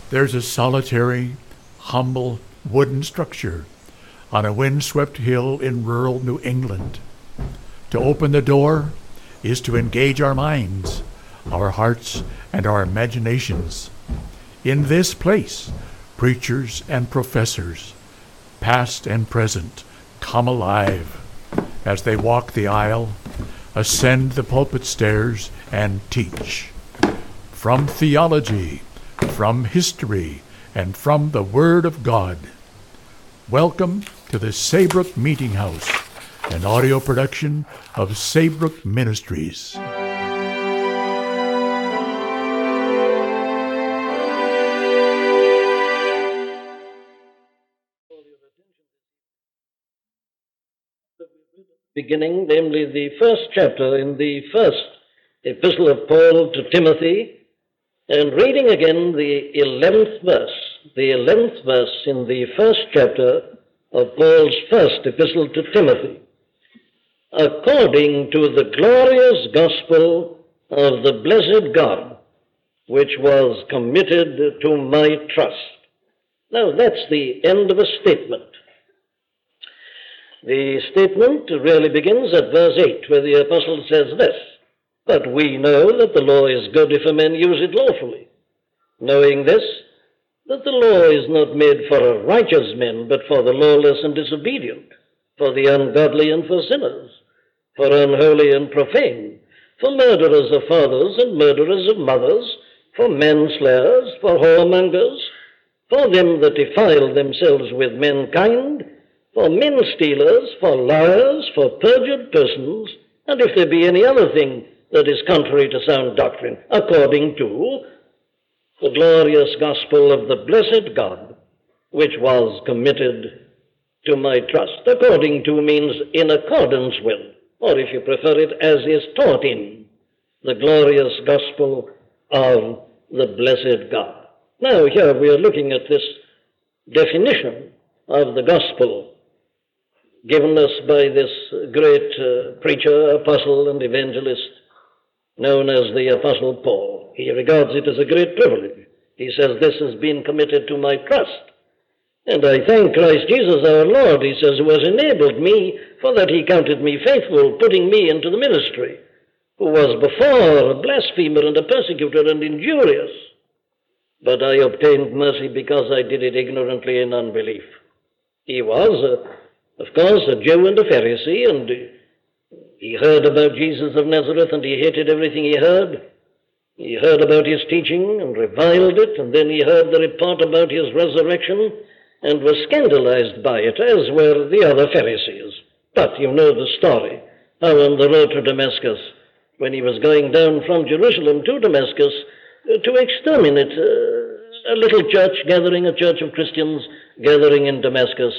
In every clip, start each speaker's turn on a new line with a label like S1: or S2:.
S1: There's a solitary, humble wooden structure on a windswept hill in rural New England. To open the door is to engage our minds, our hearts, and our imaginations. In this place, preachers and professors, past and present, come alive as they walk the aisle, ascend the pulpit stairs, and teach. From theology, from history, and from the Word of God. Welcome to the Saybrook Meeting House, an audio production of Saybrook Ministries.
S2: Beginning, namely the first chapter in the first epistle of Paul to Timothy, and reading again the 11th verse in the first chapter of Paul's first epistle to Timothy. According to the glorious gospel of the blessed God, which was committed to my trust. Now that's the end of a statement. The statement really begins at verse 8, where the apostle says this, "But we know that the law is good if a man use it lawfully, knowing this, that the law is not made for righteous men, but for the lawless and disobedient, for the ungodly and for sinners, for unholy and profane, for murderers of fathers and murderers of mothers, for manslayers, for whoremongers, for them that defile themselves with mankind, for men stealers, for liars, for perjured persons, and if there be any other thing that is contrary to sound doctrine, according to the glorious gospel of the blessed God, which was committed to my trust." According to means in accordance with, or if you prefer it, as is taught in the glorious gospel of the blessed God. Now here we are looking at this definition of the gospel given us by this great preacher, apostle, and evangelist known as the Apostle Paul. He regards it as a great privilege. He says, "This has been committed to my trust. And I thank Christ Jesus our Lord," he says, "who has enabled me, for that he counted me faithful, putting me into the ministry, who was before a blasphemer and a persecutor and injurious. But I obtained mercy because I did it ignorantly in unbelief." He was, of course, a Jew and a Pharisee, and he heard about Jesus of Nazareth, and he hated everything he heard. He heard about his teaching and reviled it, and then he heard the report about his resurrection and was scandalized by it, as were the other Pharisees. But you know the story, how on the road to Damascus, when he was going down from Jerusalem to Damascus to exterminate a little church gathering, a church of Christians gathering in Damascus,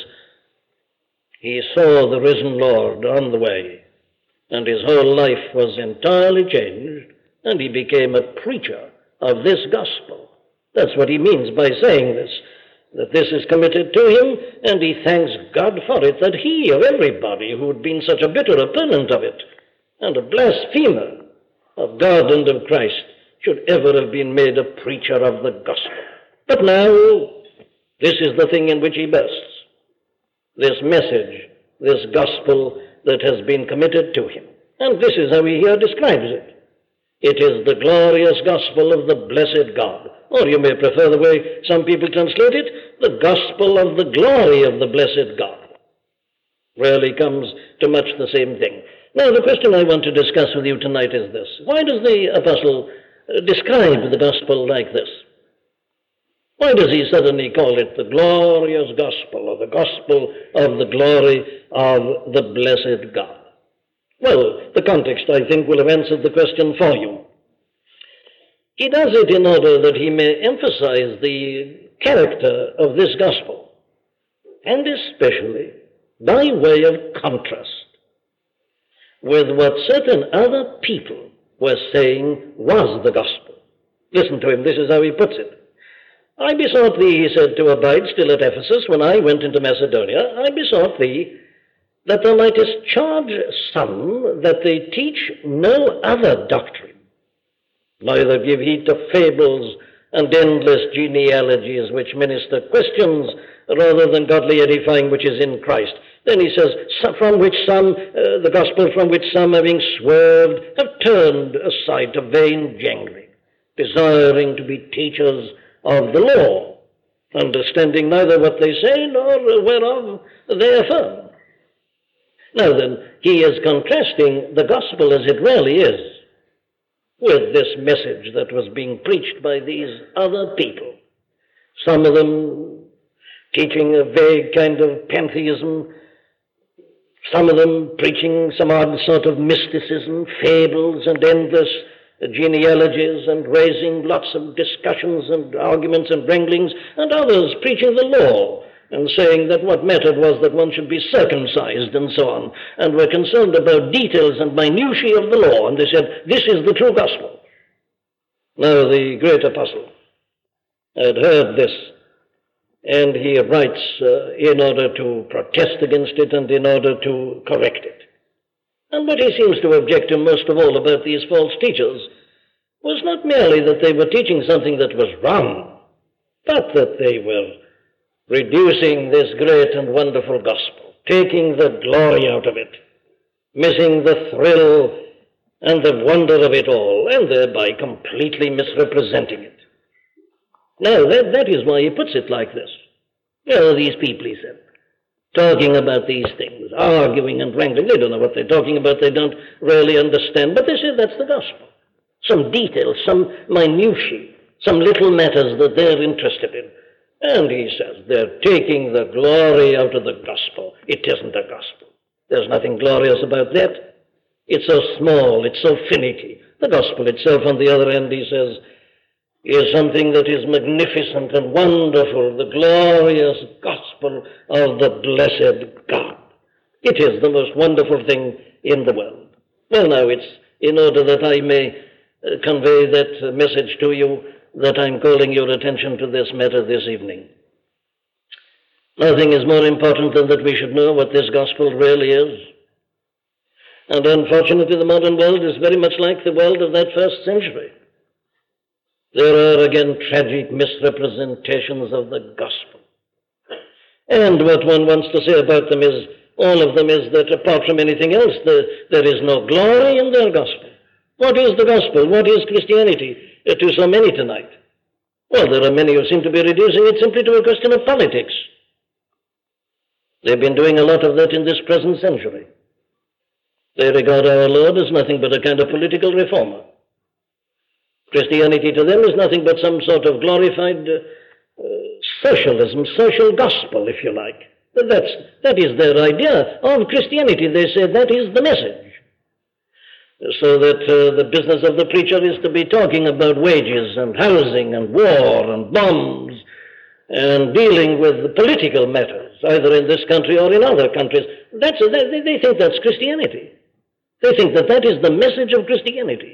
S2: he saw the risen Lord on the way, and his whole life was entirely changed, and he became a preacher of this gospel. That's what he means by saying this, that this is committed to him, and he thanks God for it, that he, of everybody who had been such a bitter opponent of it, and a blasphemer of God and of Christ, should ever have been made a preacher of the gospel. But now, this is the thing in which he boasts. This message, this gospel that has been committed to him. And this is how he here describes it. It is the glorious gospel of the blessed God. Or you may prefer the way some people translate it, the gospel of the glory of the blessed God. Really comes to much the same thing. Now the question I want to discuss with you tonight is this. Why does the apostle describe the gospel like this? Why does he suddenly call it the glorious gospel, or the gospel of the glory of the blessed God? Well, the context, I think, will have answered the question for you. He does it in order that he may emphasize the character of this gospel, and especially by way of contrast with what certain other people were saying was the gospel. Listen to him, this is how he puts it. "I besought thee," he said, "to abide still at Ephesus when I went into Macedonia. I besought thee that thou mightest charge some that they teach no other doctrine, neither give heed to fables and endless genealogies which minister questions rather than godly edifying which is in Christ. Then he says, from which some, the gospel from which some having swerved have turned aside to vain jangling, desiring to be teachers of the law, understanding neither what they say nor whereof they affirm. Now then, he is contrasting the gospel as it really is with this message that was being preached by these other people. Some of them teaching a vague kind of pantheism, some of them preaching some odd sort of mysticism, fables and endless genealogies and raising lots of discussions and arguments and wranglings, and others preaching the law and saying that what mattered was that one should be circumcised and so on, and were concerned about details and minutiae of the law, and they said, this is the true gospel. Now the great apostle had heard this, and he writes in order to protest against it and in order to correct it. And what he seems to object to most of all about these false teachers was not merely that they were teaching something that was wrong, but that they were reducing this great and wonderful gospel, taking the glory out of it, missing the thrill and the wonder of it all, and thereby completely misrepresenting it. Now, that is why he puts it like this. These people, he said, talking about these things, arguing and wrangling. They don't know what they're talking about. They don't really understand. But they say that's the gospel. Some details, some minutiae, some little matters that they're interested in. And he says they're taking the glory out of the gospel. It isn't a gospel. There's nothing glorious about that. It's so small. It's so finicky. The gospel itself, on the other hand, he says, is something that is magnificent and wonderful, the glorious gospel of the blessed God. It is the most wonderful thing in the world. Well, now, it's in order that I may convey that message to you that I'm calling your attention to this matter this evening. Nothing is more important than that we should know what this gospel really is. And unfortunately, the modern world is very much like the world of that first century. There are again tragic misrepresentations of the gospel. And what one wants to say about them is, all of them is that apart from anything else, there is no glory in their gospel. What is the gospel? What is Christianity to so many tonight? Well, there are many who seem to be reducing it simply to a question of politics. They've been doing a lot of that in this present century. They regard our Lord as nothing but a kind of political reformer. Christianity to them is nothing but some sort of glorified socialism, social gospel, if you like. That is their idea of Christianity. They say that is the message. So that the business of the preacher is to be talking about wages and housing and war and bombs and dealing with political matters, either in this country or in other countries. They think that's Christianity. They think that is the message of Christianity.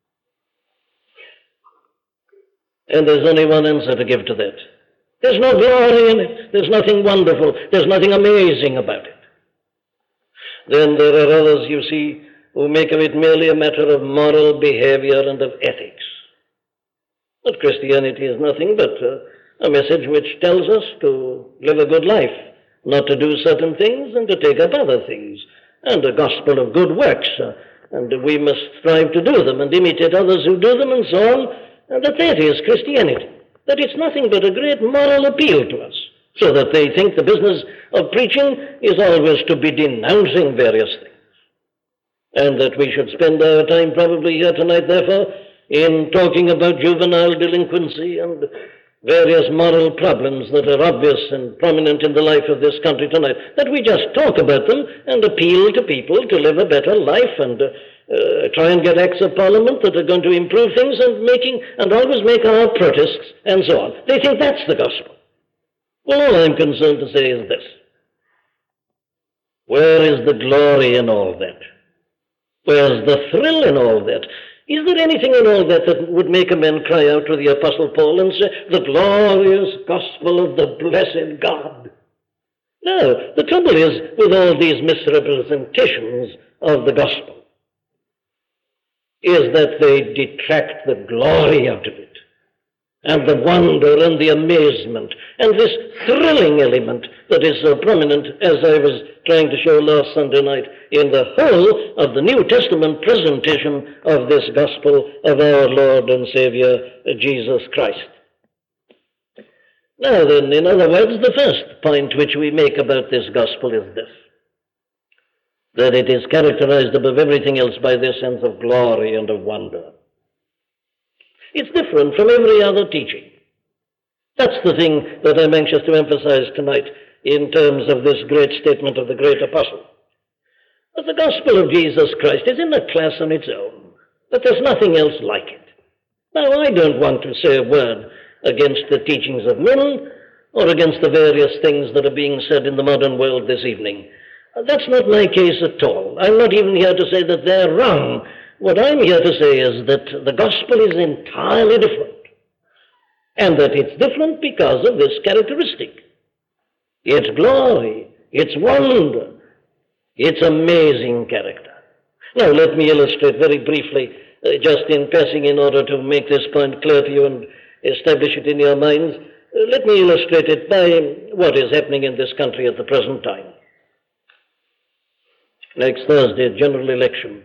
S2: And there's only one answer to give to that. There's no glory in it. There's nothing wonderful. There's nothing amazing about it. Then there are others, you see, who make of it merely a matter of moral behavior and of ethics. But Christianity is nothing but a message which tells us to live a good life, not to do certain things and to take up other things, and a gospel of good works, and we must strive to do them and imitate others who do them and so on, and that is Christianity, that it's nothing but a great moral appeal to us, so that they think the business of preaching is always to be denouncing various things. And that we should spend our time probably here tonight, therefore, in talking about juvenile delinquency and various moral problems that are obvious and prominent in the life of this country tonight, that we just talk about them and appeal to people to live a better life and try and get acts of parliament that are going to improve things and always make our protests and so on. They think that's the gospel. Well, all I'm concerned to say is this. Where is the glory in all that? Where's the thrill in all that? Is there anything in all that that would make a man cry out to the Apostle Paul and say, the glorious gospel of the blessed God? No, the trouble is with all these misrepresentations of the gospel is that they detract the glory out of it and the wonder and the amazement and this thrilling element that is so prominent, as I was trying to show last Sunday night, in the whole of the New Testament presentation of this gospel of our Lord and Savior, Jesus Christ. Now then, in other words, the first point which we make about this gospel is this: that it is characterized above everything else by this sense of glory and of wonder. It's different from every other teaching. That's the thing that I'm anxious to emphasize tonight in terms of this great statement of the great apostle. That the gospel of Jesus Christ is in a class on its own, that there's nothing else like it. Now, I don't want to say a word against the teachings of men or against the various things that are being said in the modern world this evening. That's not my case at all. I'm not even here to say that they're wrong. What I'm here to say is that the gospel is entirely different, and that it's different because of this characteristic: its glory, its wonder, its amazing character. Now, let me illustrate very briefly, just in passing, in order to make this point clear to you and establish it in your minds. Let me illustrate it by what is happening in this country at the present time. Next Thursday, general election.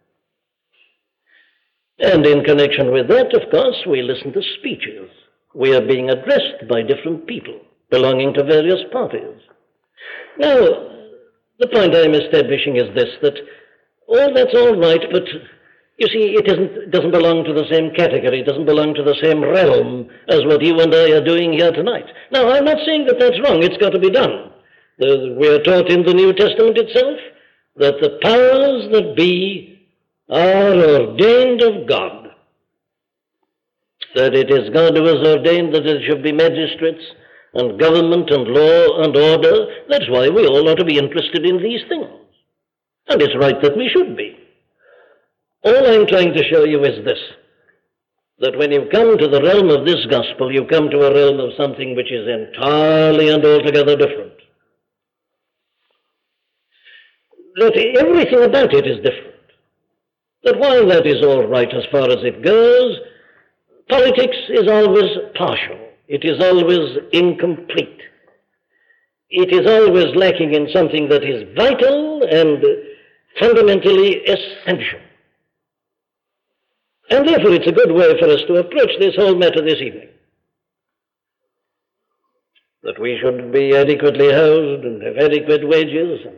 S2: And in connection with that, of course, we listen to speeches. We are being addressed by different people belonging to various parties. Now, the point I'm establishing is this, that that's all right, but you see, it doesn't belong to the same category, it doesn't belong to the same realm as what you and I are doing here tonight. Now, I'm not saying that that's wrong. It's got to be done. We are taught in the New Testament itself that the powers that be are ordained of God, that it is God who has ordained that there should be magistrates and government and law and order. That's why we all ought to be interested in these things. And it's right that we should be. All I'm trying to show you is this, that when you come to the realm of this gospel, you come to a realm of something which is entirely and altogether different. That everything about it is different. That while that is all right as far as it goes, politics is always partial. It is always incomplete. It is always lacking in something that is vital and fundamentally essential. And therefore it's a good way for us to approach this whole matter this evening. That we should be adequately housed and have adequate wages, and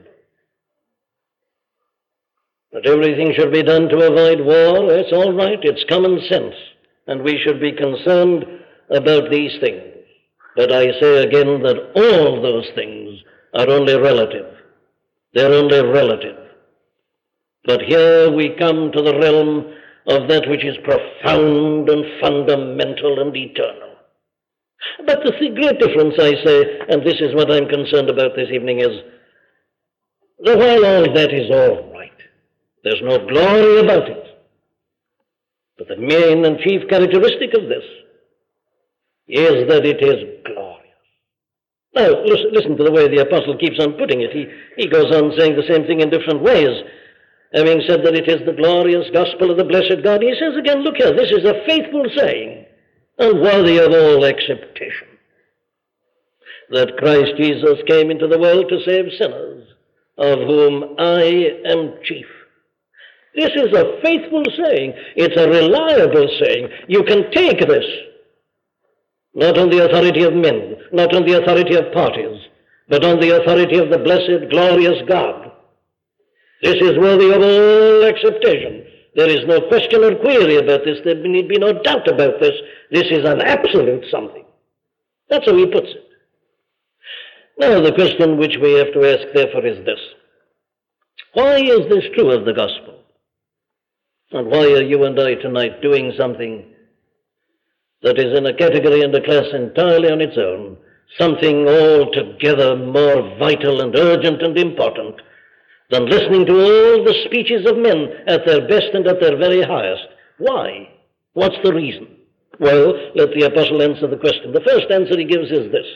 S2: that everything should be done to avoid war. That's all right. It's common sense. And we should be concerned about these things. But I say again that all those things are only relative. They're only relative. But here we come to the realm of that which is profound and fundamental and eternal. But the great difference, I say, and this is what I'm concerned about this evening, is that while all that is all right, there's no glory about it. But the main and chief characteristic of this is that it is glorious. Now, listen to the way the apostle keeps on putting it. He goes on saying the same thing in different ways. Having said that it is the glorious gospel of the blessed God, he says again, look here, this is a faithful saying and worthy of all acceptation, that Christ Jesus came into the world to save sinners, of whom I am chief. This is a faithful saying. It's a reliable saying. You can take this, not on the authority of men, not on the authority of parties, but on the authority of the blessed, glorious God. This is worthy of all acceptation. There is no question or query about this. There need be no doubt about this. This is an absolute something. That's how he puts it. Now, the question which we have to ask, therefore, is this. Why is this true of the gospel? And why are you and I tonight doing something that is in a category and a class entirely on its own, something altogether more vital and urgent and important than listening to all the speeches of men at their best and at their very highest? Why? What's the reason? Well, let the apostle answer the question. The first answer he gives is this,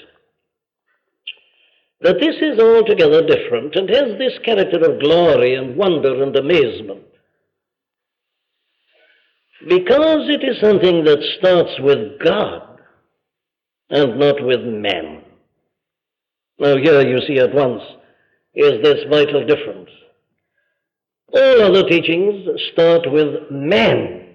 S2: that this is altogether different and has this character of glory and wonder and amazement because it is something that starts with God and not with men. Now here you see at once is this vital difference. All other teachings start with man.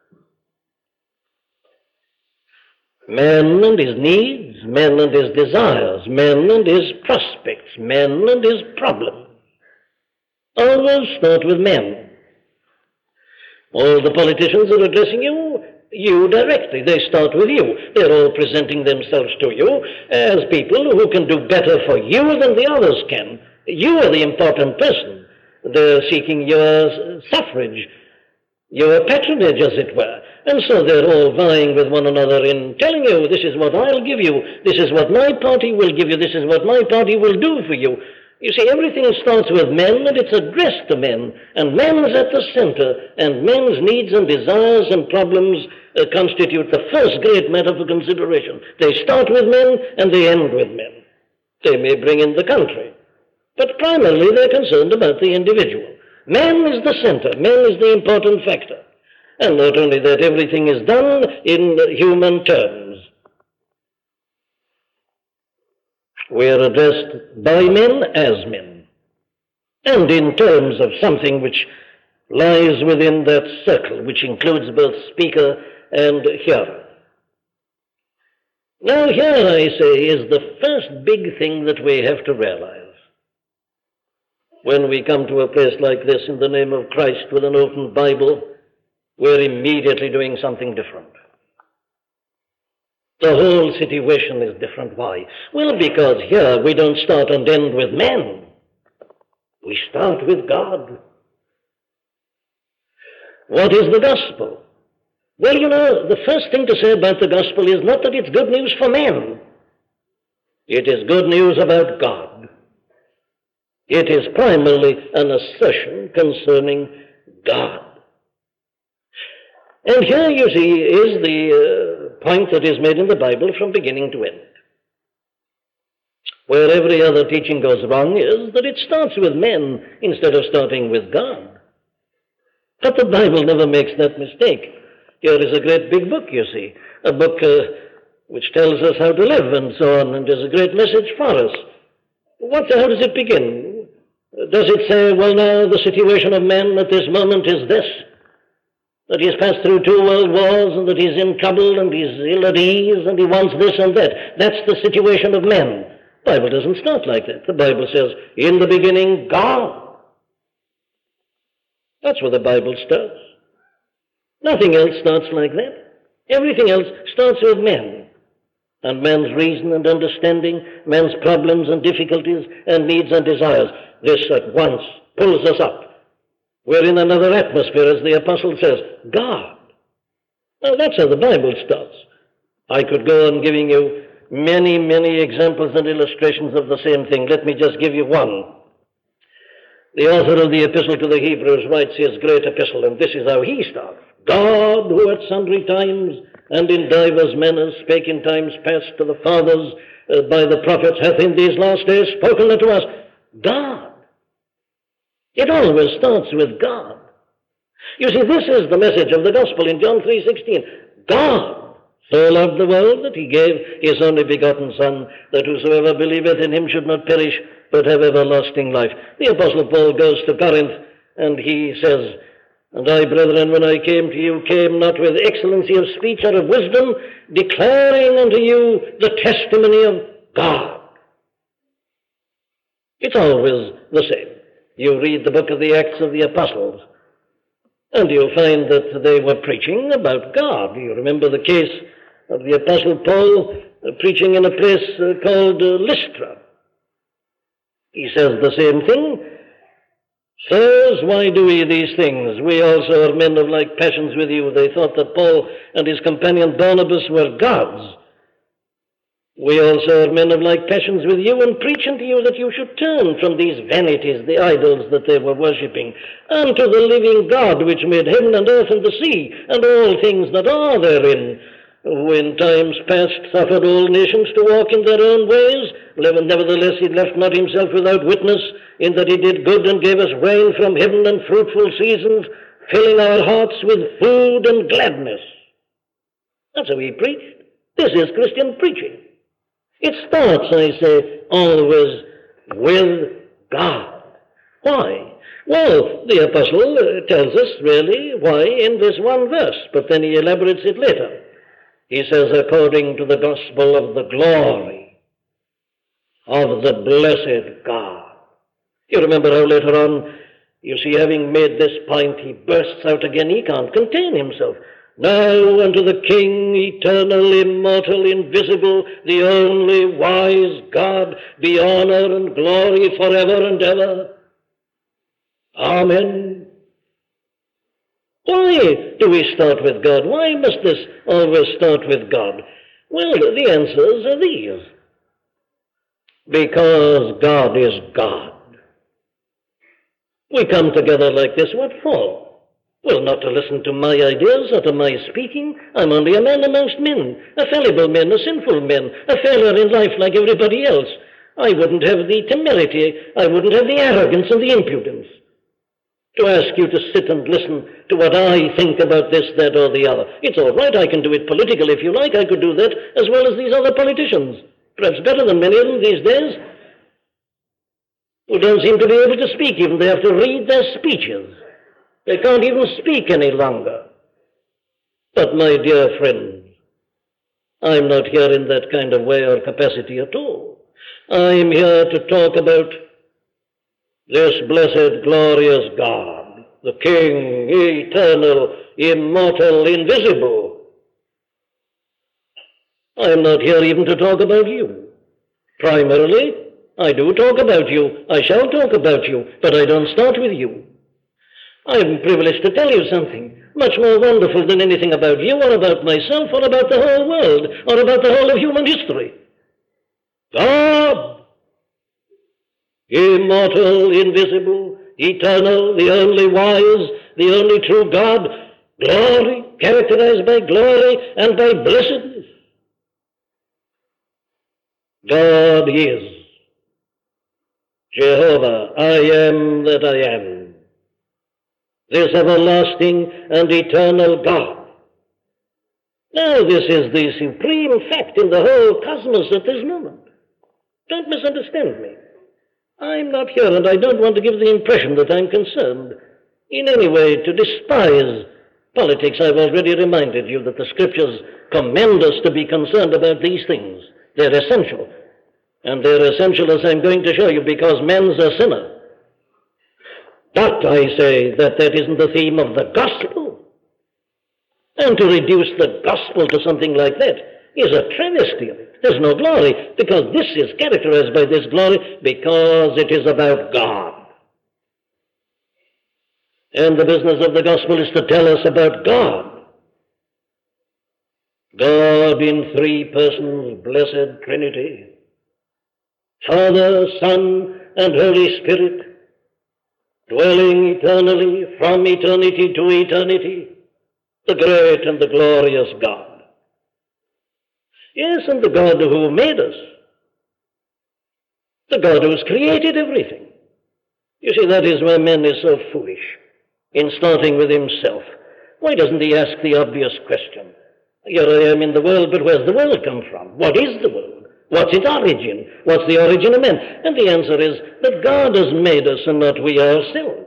S2: Man and his needs, man and his desires, man and his prospects, man and his problems. Always start with men. All the politicians are addressing you directly. They start with you. They're all presenting themselves to you as people who can do better for you than the others can. You are the important person. They're seeking your suffrage, your patronage, as it were. And so they're all vying with one another in telling you, this is what I'll give you, this is what my party will give you, this is what my party will do for you. You see, everything starts with men, and it's addressed to men, and man's at the center, and men's needs and desires and problems constitute the first great matter for consideration. They start with men, and they end with men. They may bring in the country, but primarily they're concerned about the individual. Man is the center, man is the important factor. And not only that, everything is done in human terms. We are addressed by men as men, and in terms of something which lies within that circle, which includes both speaker and hearer. Now here, I say, is the first big thing that we have to realize. When we come to a place like this in the name of Christ with an open Bible, we're immediately doing something different. The whole situation is different. Why? Well, because here we don't start and end with men. We start with God. What is the gospel? Well, you know, the first thing to say about the gospel is not that it's good news for men. It is good news about God. It is primarily an assertion concerning God. And here, you see, is the point that is made in the Bible from beginning to end. Where every other teaching goes wrong is that it starts with men instead of starting with God. But the Bible never makes that mistake. Here is a great big book, you see, a book which tells us how to live and so on, and there's a great message for us. How does it begin? Does it say, well, now the situation of man at this moment is this? That he's passed through 2 world wars, and that he's in trouble, and he's ill at ease, and he wants this and that. That's the situation of men. The Bible doesn't start like that. The Bible says, in the beginning, God. That's where the Bible starts. Nothing else starts like that. Everything else starts with men, and man's reason and understanding, man's problems and difficulties, and needs and desires. This at once pulls us up. We're in another atmosphere, as the apostle says, God. Now, that's how the Bible starts. I could go on giving you many, many examples and illustrations of the same thing. Let me just give you one. The author of the epistle to the Hebrews writes his great epistle, and this is how he starts. God, who at sundry times and in divers manners spake in times past to the fathers by the prophets, hath in these last days spoken unto us. God. It always starts with God. You see, this is the message of the gospel in John 3:16. God so loved the world that he gave his only begotten Son, that whosoever believeth in him should not perish, but have everlasting life. The Apostle Paul goes to Corinth, and he says, and I, brethren, when I came to you, came not with excellency of speech or of wisdom, declaring unto you the testimony of God. It's always the same. You read the book of the Acts of the Apostles, and you'll find that they were preaching about God. You remember the case of the Apostle Paul preaching in a place called Lystra. He says the same thing. Sirs, why do ye these things? We also are men of like passions with you. They thought that Paul and his companion Barnabas were gods. We also are men of like passions with you, and preach unto you that you should turn from these vanities, the idols that they were worshipping, unto the living God, which made heaven and earth and the sea, and all things that are therein, who in times past suffered all nations to walk in their own ways. Nevertheless he left not himself without witness, in that he did good and gave us rain from heaven and fruitful seasons, filling our hearts with food and gladness. That's how he preached. This is Christian preaching. It starts, I say, always with God. Why? Well, the apostle tells us really why in this one verse, but then he elaborates it later. He says, according to the gospel of the glory of the blessed God. You remember how later on, you see, having made this point, he bursts out again. He can't contain himself. Now unto the King, eternal, immortal, invisible, the only wise God, be honor and glory forever and ever. Amen. Why do we start with God? Why must this always start with God? Well, the answers are these. Because God is God. We come together like this, what for? Well, not to listen to my ideas or to my speaking. I'm only a man amongst men, a fallible man, a sinful man, a failure in life like everybody else. I wouldn't have the temerity, I wouldn't have the arrogance and the impudence to ask you to sit and listen to what I think about this, that, or the other. It's all right, I can do it politically if you like. I could do that as well as these other politicians. Perhaps better than many of them these days, who don't seem to be able to speak even. They have to read their speeches. They can't even speak any longer. But my dear friends, I'm not here in that kind of way or capacity at all. I'm here to talk about this blessed, glorious God, the King, eternal, immortal, invisible. I'm not here even to talk about you. Primarily, I do talk about you. I shall talk about you, but I don't start with you. I'm privileged to tell you something much more wonderful than anything about you or about myself or about the whole world or about the whole of human history. God, immortal, invisible, eternal, the only wise, the only true God, glory, characterized by glory and by blessedness. God is Jehovah, I am that I am, this everlasting and eternal God. Now, this is the supreme fact in the whole cosmos at this moment. Don't misunderstand me. I'm not here, and I don't want to give the impression that I'm concerned in any way to despise politics. I've already reminded you that the Scriptures command us to be concerned about these things. They're essential. And they're essential, as I'm going to show you, because man's a sinner. But I say that isn't the theme of the gospel. And to reduce the gospel to something like that is a travesty of it. There's no glory, because this is characterized by this glory, because it is about God. And the business of the gospel is to tell us about God. God in three persons, blessed Trinity. Father, Son, and Holy Spirit, dwelling eternally from eternity to eternity, the great and the glorious God. Yes, and the God who made us, the God who has created everything. You see, that is why man is so foolish in starting with himself. Why doesn't he ask the obvious question? Here I am in the world, but where's the world come from? What is the world? What's its origin? What's the origin of man? And the answer is that God has made us and not we ourselves.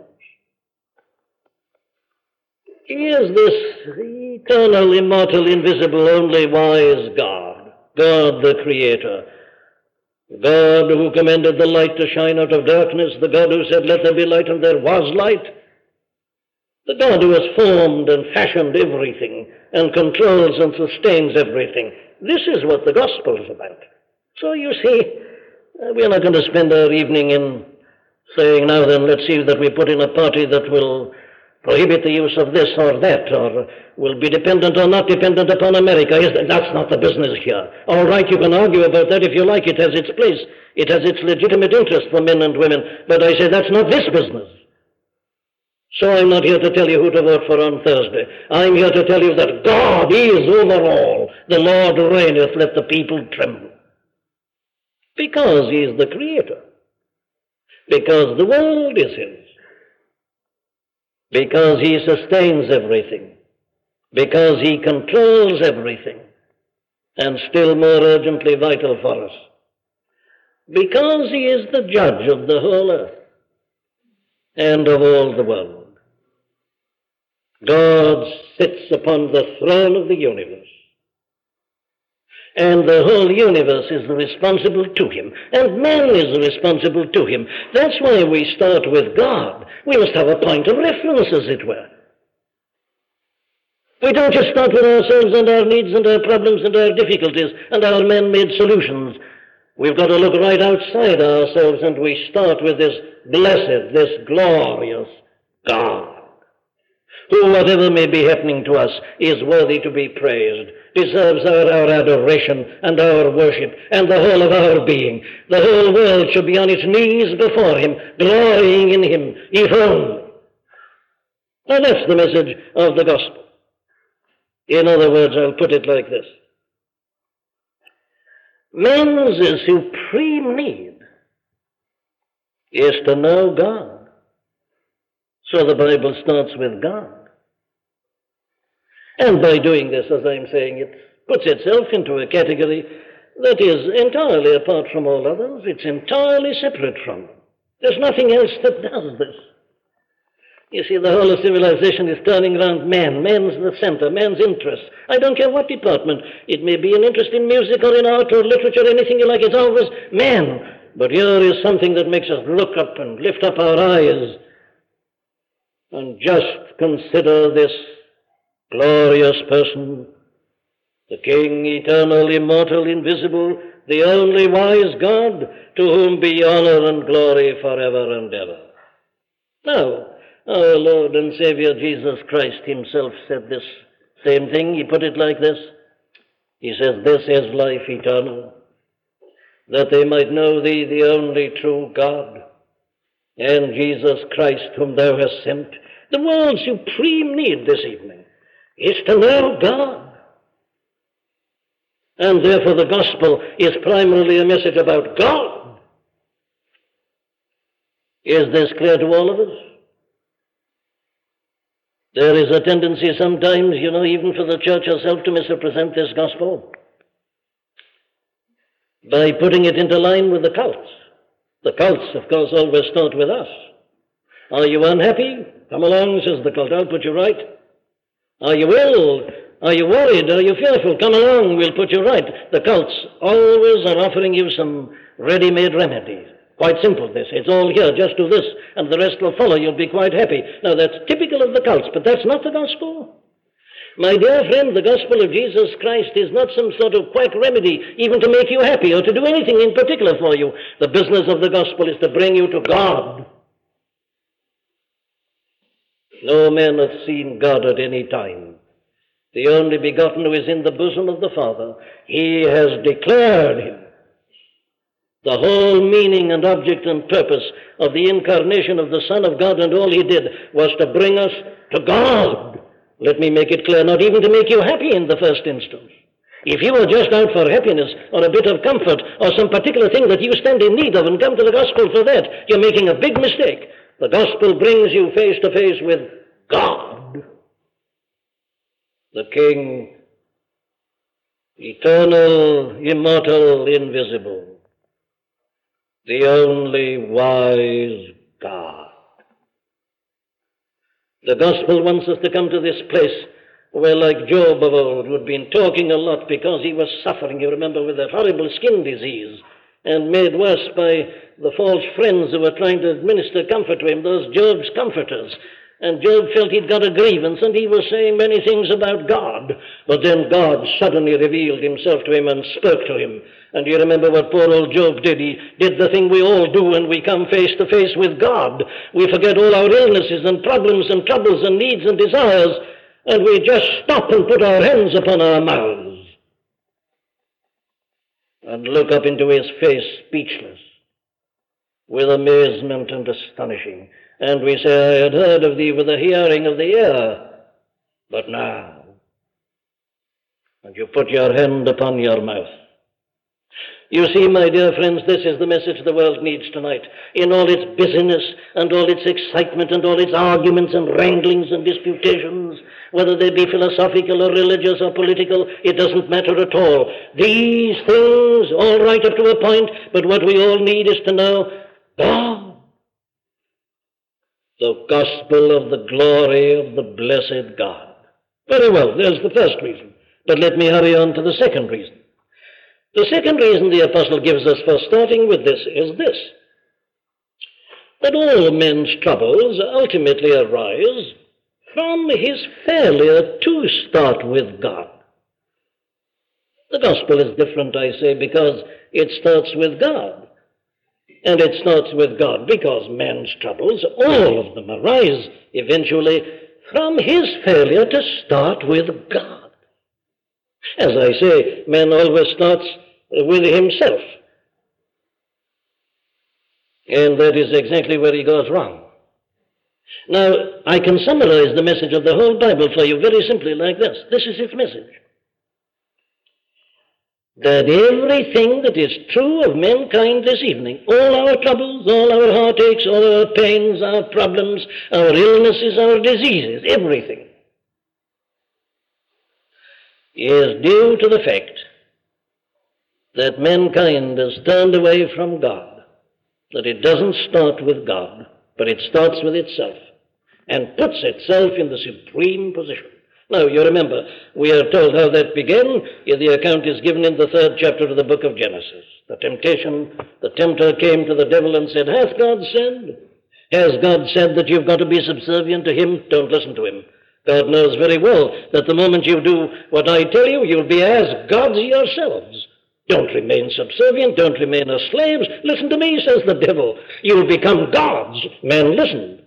S2: He is this eternal, immortal, invisible, only wise God, God the Creator, God who commanded the light to shine out of darkness, the God who said, let there be light, and there was light, the God who has formed and fashioned everything and controls and sustains everything. This is what the gospel is about. So you see, we're not going to spend our evening in saying, now then, let's see that we put in a party that will prohibit the use of this or that, or will be dependent or not dependent upon America. That's not the business here. All right, you can argue about that if you like. It has its place. It has its legitimate interest for men and women. But I say that's not this business. So I'm not here to tell you who to vote for on Thursday. I'm here to tell you that God is over all. The Lord reigneth, let the people tremble. Because he is the Creator. Because the world is his. Because he sustains everything. Because he controls everything. and still more urgently vital for us, because he is the judge of the whole earth and of all the world. God sits upon the throne of the universe, and the whole universe is responsible to him, and man is responsible to him. That's why we start with God. We must have a point of reference, as it were. We don't just start with ourselves and our needs and our problems and our difficulties and our man-made solutions. We've got to look right outside ourselves, and we start with this blessed, this glorious God, who, whatever may be happening to us, is worthy to be praised, deserves our adoration and our worship and the whole of our being. The whole world should be on its knees before him, glorying in him, if only. Now that's the message of the gospel. In other words, I'll put it like this. Man's supreme need is to know God. So the Bible starts with God. And by doing this, as I'm saying, it puts itself into a category that is entirely apart from all others. It's entirely separate from them. There's nothing else that does this. You see, the whole of civilization is turning around man. Man's the center, man's interest. I don't care what department. It may be an interest in music or in art or literature, anything you like. It's always man. But here is something that makes us look up and lift up our eyes and just consider this glorious person, the King, eternal, immortal, invisible, the only wise God, to whom be honor and glory forever and ever. Now, our Lord and Savior Jesus Christ himself said this same thing. He put it like this. He says, "This is life eternal, that they might know thee, the only true God, and Jesus Christ, whom thou hast sent." The world's supreme need this evening is to know God. And therefore the gospel is primarily a message about God. Is this clear to all of us? There is a tendency sometimes, even for the church herself to misrepresent this gospel by putting it into line with the cults. The cults, of course, always start with us. Are you unhappy? Come along, says the cult. I'll put you right. Are you ill? Are you worried? Are you fearful? Come along, we'll put you right. The cults always are offering you some ready-made remedies. Quite simple, this. It's all here. Just do this, and the rest will follow. You'll be quite happy. Now, that's typical of the cults, but that's not the gospel. My dear friend, the gospel of Jesus Christ is not some sort of quack remedy, even to make you happy or to do anything in particular for you. The business of the gospel is to bring you to God. No man hath seen God at any time. The only begotten who is in the bosom of the Father, he has declared him. The whole meaning and object and purpose of the incarnation of the Son of God and all he did was to bring us to God. Let me make it clear, not even to make you happy in the first instance. If you are just out for happiness or a bit of comfort or some particular thing that you stand in need of and come to the gospel for that, you're making a big mistake. The gospel brings you face to face with God, the King, eternal, immortal, invisible, the only wise God. The gospel wants us to come to this place where, like Job of old, who had been talking a lot because he was suffering, you remember, with that horrible skin disease, and made worse by the false friends who were trying to administer comfort to him, those Job's comforters. And Job felt he'd got a grievance, and he was saying many things about God. But then God suddenly revealed himself to him and spoke to him. And you remember what poor old Job did? He did the thing we all do when we come face to face with God. We forget all our illnesses and problems and troubles and needs and desires, and we just stop and put our hands upon our mouths and look up into his face speechless with amazement and astonishing. And we say, I had heard of thee with the hearing of the ear, but now. And you put your hand upon your mouth. You see, my dear friends, this is the message the world needs tonight. In all its busyness and all its excitement and all its arguments and wranglings and disputations, whether they be philosophical or religious or political, it doesn't matter at all. These things, all right up to a point, but what we all need is to know God. The gospel of the glory of the blessed God. Very well, there's the first reason. But let me hurry on to the second reason. The second reason the apostle gives us for starting with this is this: that all men's troubles ultimately arise from his failure to start with God. The gospel is different, I say, because it starts with God. And it starts with God because man's troubles, all of them, arise eventually from his failure to start with God. As I say, man always starts with himself. And that is exactly where he goes wrong. Now, I can summarize the message of the whole Bible for you very simply like this. This is its message: that everything that is true of mankind this evening, all our troubles, all our heartaches, all our pains, our problems, our illnesses, our diseases, everything, is due to the fact that mankind has turned away from God, that it doesn't start with God, but it starts with itself and puts itself in the supreme position. Now, you remember, we are told how that began. The account is given in the 3rd chapter of the book of Genesis. The temptation, the tempter came to the devil and said, "Hath God said? Has God said that you've got to be subservient to him?" Don't listen to him. God knows very well that the moment you do what I tell you, you'll be as gods yourselves. Don't remain subservient. Don't remain as slaves. Listen to me, says the devil. You'll become gods. Man listened.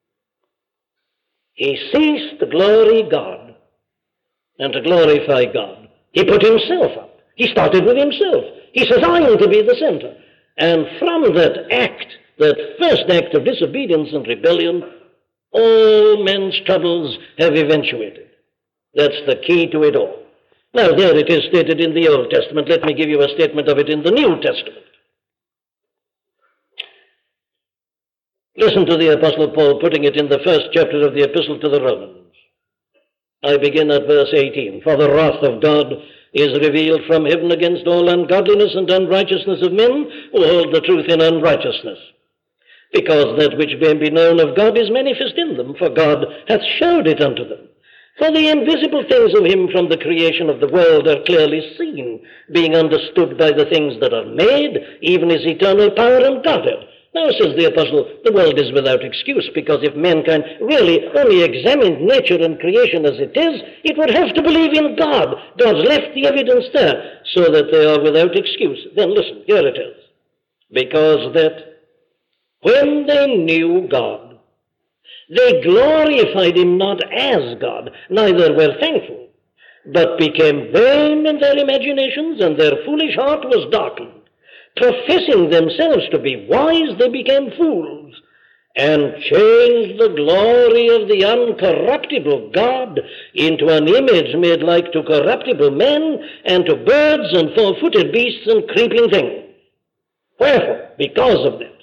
S2: He ceased to glory God and to glorify God. He put himself up. He started with himself. He says, "I am to be the center." And from that act, that first act of disobedience and rebellion, all men's troubles have eventuated. That's the key to it all. Now, there it is stated in the Old Testament. Let me give you a statement of it in the New Testament. Listen to the Apostle Paul putting it in the 1st chapter of the Epistle to the Romans. I begin at verse 18. "For the wrath of God is revealed from heaven against all ungodliness and unrighteousness of men who hold the truth in unrighteousness. Because that which may be known of God is manifest in them, for God hath showed it unto them. For the invisible things of him from the creation of the world are clearly seen, being understood by the things that are made, even his eternal power and Godhead." Now, says the apostle, the world is without excuse, because if mankind really only examined nature and creation as it is, it would have to believe in God. God's left the evidence there, so that they are without excuse. Then listen, here it is. "Because that when they knew God, they glorified him not as God, neither were thankful, but became vain in their imaginations, and their foolish heart was darkened. Professing themselves to be wise, they became fools, and changed the glory of the uncorruptible God into an image made like to corruptible men, and to birds and four-footed beasts and creeping things. Wherefore, because of that,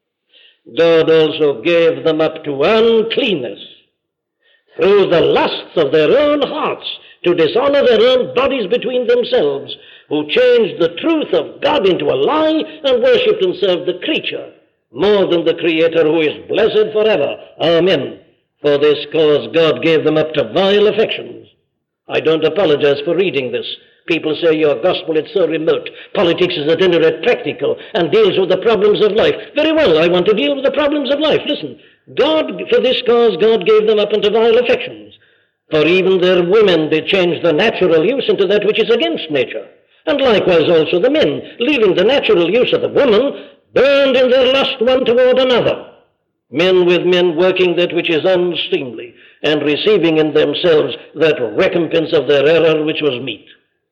S2: God also gave them up to uncleanness through the lusts of their own hearts, to dishonor their own bodies between themselves, who changed the truth of God into a lie and worshipped and served the creature more than the Creator, who is blessed forever. Amen. For this cause God gave them up to vile affections." I don't apologize for reading this. People say your gospel is so remote. Politics is at any rate practical and deals with the problems of life. Very well, I want to deal with the problems of life. Listen, for this cause God gave them up unto vile affections. For even their women did change the natural use into that which is against nature. And likewise also the men, leaving the natural use of the woman, burned in their lust one toward another. Men with men working that which is unseemly, and receiving in themselves that recompense of their error which was meet.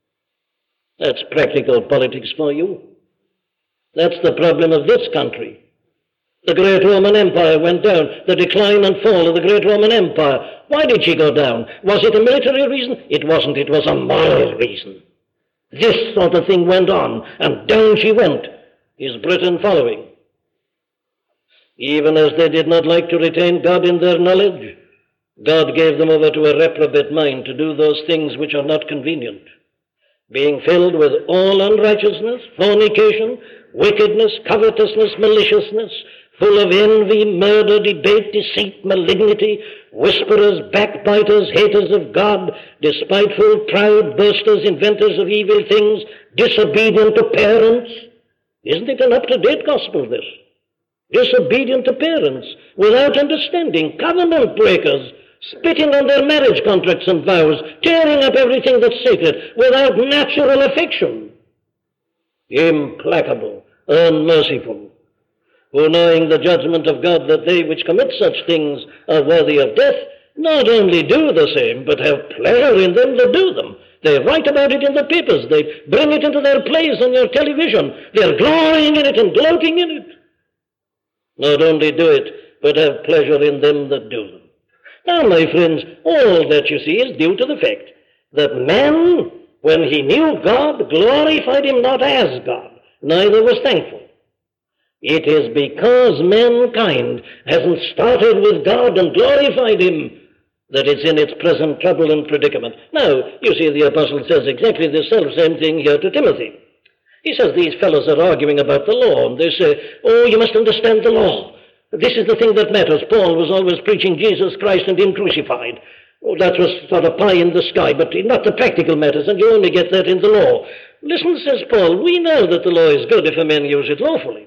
S2: That's practical politics for you. That's the problem of this country. The great Roman Empire went down. The decline and fall of the great Roman Empire. Why did she go down? Was it a military reason? It wasn't. It was a moral reason. This sort of thing went on, and down she went, his Britain following. Even as they did not like to retain God in their knowledge, God gave them over to a reprobate mind to do those things which are not convenient, being filled with all unrighteousness, fornication, wickedness, covetousness, maliciousness, full of envy, murder, debate, deceit, malignity, whisperers, backbiters, haters of God, despiteful, proud, boasters, inventors of evil things, disobedient to parents. Isn't it an up-to-date gospel, this? Disobedient to parents, without understanding, covenant breakers, spitting on their marriage contracts and vows, tearing up everything that's sacred, without natural affection. Implacable, unmerciful, who, knowing the judgment of God that they which commit such things are worthy of death, not only do the same, but have pleasure in them that do them. They write about it in the papers. They bring it into their plays on your television. They're glorying in it and gloating in it. Not only do it, but have pleasure in them that do them. Now, my friends, all that you see is due to the fact that man, when he knew God, glorified him not as God, neither was thankful. It is because mankind hasn't started with God and glorified him that it's in its present trouble and predicament. Now, you see, the apostle says exactly the same thing here to Timothy. He says these fellows are arguing about the law, and they say, oh, you must understand the law. This is the thing that matters. Paul was always preaching Jesus Christ and him crucified. Oh, that was sort of pie in the sky, but not the practical matters, and you only get that in the law. Listen, says Paul, we know that the law is good if a man use it lawfully.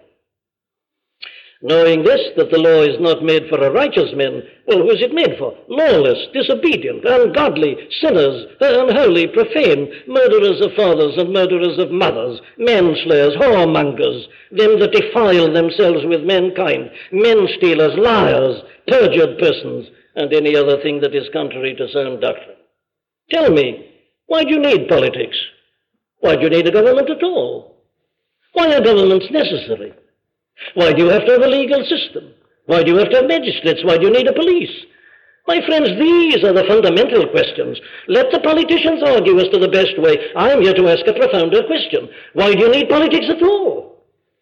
S2: Knowing this, that the law is not made for a righteous man, well, who is it made for? Lawless, disobedient, ungodly, sinners, unholy, profane, murderers of fathers and murderers of mothers, manslayers, whoremongers, them that defile themselves with mankind, men-stealers, liars, perjured persons, and any other thing that is contrary to sound doctrine. Tell me, why do you need politics? Why do you need a government at all? Why are governments necessary? Why do you have to have a legal system? Why do you have to have magistrates? Why do you need a police? My friends, these are the fundamental questions. Let the politicians argue as to the best way. I'm here to ask a profounder question. Why do you need politics at all?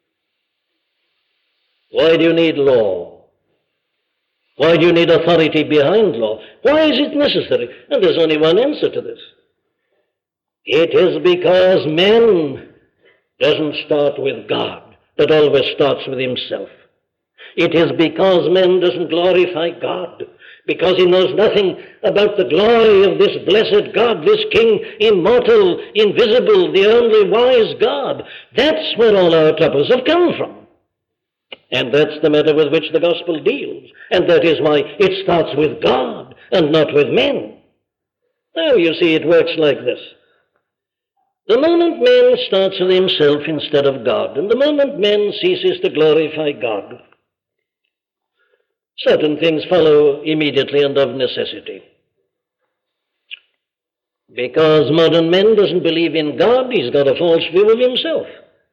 S2: Why do you need law? Why do you need authority behind law? Why is it necessary? And there's only one answer to this. It is because man doesn't start with God, but always starts with himself. It is because man doesn't glorify God, because he knows nothing about the glory of this blessed God, this King, immortal, invisible, the only wise God. That's where all our troubles have come from. And that's the matter with which the gospel deals. And that is why it starts with God and not with men. Now, you see, it works like this. The moment man starts with himself instead of God, and the moment man ceases to glorify God, certain things follow immediately and of necessity. Because modern man doesn't believe in God, he's got a false view of himself.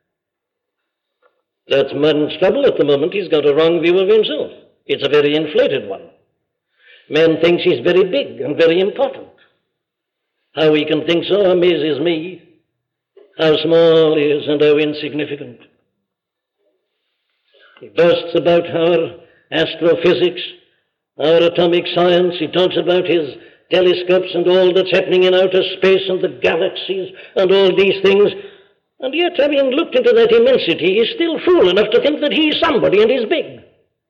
S2: That's man's trouble at the moment. He's got a wrong view of himself. It's a very inflated one. Man thinks he's very big and very important. How he can think so amazes me. How small he is and how insignificant. He boasts about our astrophysics, our atomic science. He talks about his telescopes and all that's happening in outer space and the galaxies and all these things. And yet, having looked into that immensity, he's still fool enough to think that he's somebody and he's big.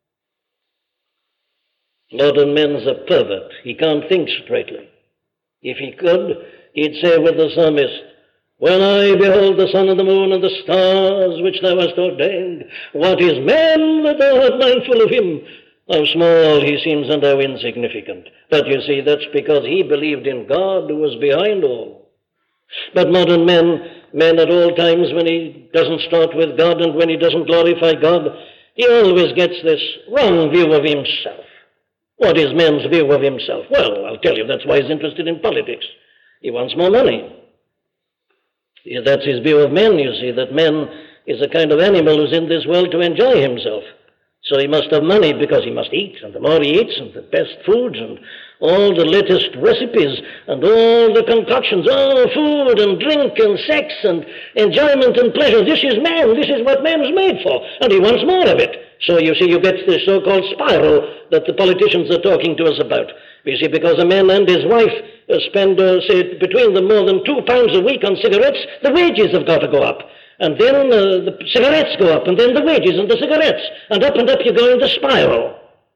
S2: Modern man's a pervert. He can't think straightly. If he could, he'd say with the psalmist, when I behold the sun and the moon and the stars which thou hast ordained, what is man that thou art mindful of him? How small he seems and how insignificant. But you see, that's because he believed in God who was behind all. But modern man at all times, when he doesn't start with God and when he doesn't glorify God, he always gets this wrong view of himself. What is man's view of himself? Well, I'll tell you, that's why he's interested in politics. He wants more money. That's his view of men, you see, that man is a kind of animal who's in this world to enjoy himself. So he must have money because he must eat, and the more he eats, and the best foods, and all the latest recipes, and all the concoctions, food and drink and sex and enjoyment and pleasure. This is man, this is what man's made for, and he wants more of it. So you see, you get this so-called spiral that the politicians are talking to us about. You see, because a man and his wife spend, say, between them more than £2 a week on cigarettes, the wages have got to go up. And then the cigarettes go up, and then the wages and the cigarettes. And up you go in the spiral.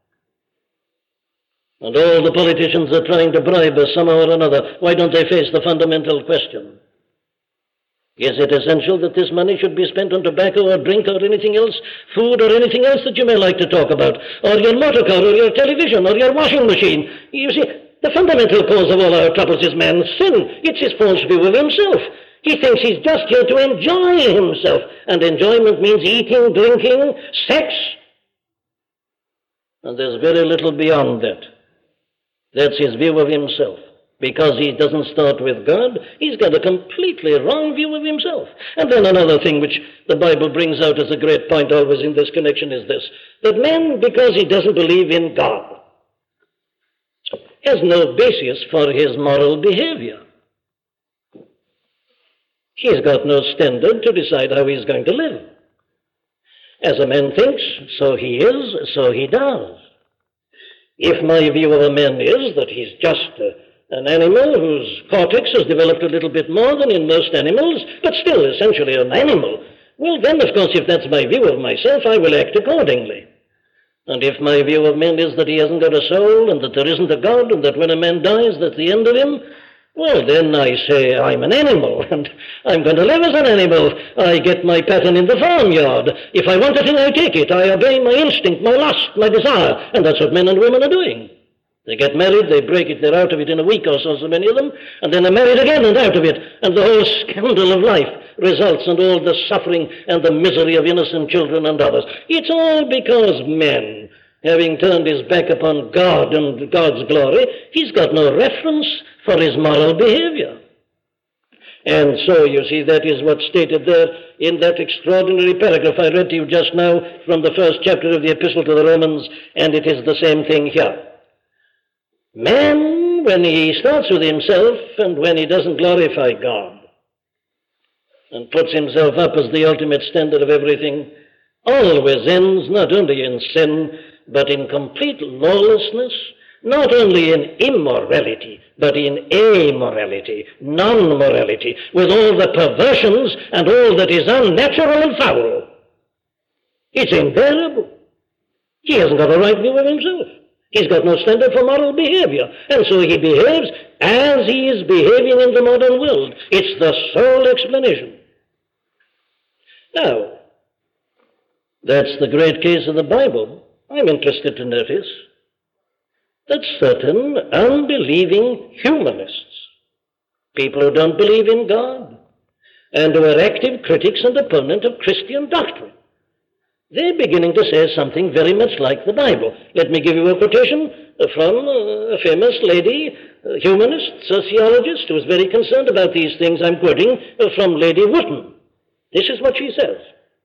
S2: And all the politicians are trying to bribe us somehow or another. Why don't they face the fundamental question? Is it essential that this money should be spent on tobacco or drink or anything else, food or anything else that you may like to talk about, or your motor car or your television or your washing machine? You see, the fundamental cause of all our troubles is man's sin. It's his false view of himself. He thinks he's just here to enjoy himself, and enjoyment means eating, drinking, sex. And there's very little beyond that. That's his view of himself. Because he doesn't start with God, he's got a completely wrong view of himself. And then another thing which the Bible brings out as a great point always in this connection is this, that man, because he doesn't believe in God, has no basis for his moral behavior. He's got no standard to decide how he's going to live. As a man thinks, so he is, so he does. If my view of a man is that he's just an animal whose cortex has developed a little bit more than in most animals, but still essentially an animal, well then, of course, if that's my view of myself, I will act accordingly. And if my view of man is that he hasn't got a soul, and that there isn't a God, and that when a man dies, that's the end of him, well, then I say I'm an animal, and I'm going to live as an animal. I get my pattern in the farmyard. If I want a thing, I take it. I obey my instinct, my lust, my desire, and that's what men and women are doing. They get married, they break it, they're out of it in a week or so, so many of them, and then they're married again and out of it, and the whole scandal of life results, and all the suffering and the misery of innocent children and others. It's all because men, having turned his back upon God and God's glory, he's got no reference for his moral behavior. And so, you see, that is what's stated there in that extraordinary paragraph I read to you just now from the first chapter of the Epistle to the Romans, and it is the same thing here. Man, when he starts with himself and when he doesn't glorify God and puts himself up as the ultimate standard of everything, always ends not only in sin, but in complete lawlessness, not only in immorality, but in amorality, non-morality, with all the perversions and all that is unnatural and foul. It's invariable. He hasn't got a right view of himself. He's got no standard for moral behavior, and so he behaves as he is behaving in the modern world. It's the sole explanation. Now, that's the great case of the Bible. I'm interested to notice that certain unbelieving humanists, people who don't believe in God, and who are active critics and opponents of Christian doctrine, they're beginning to say something very much like the Bible. Let me give you a quotation from a famous lady, a humanist, sociologist, who was very concerned about these things. I'm quoting from Lady Wootton. This is what she says.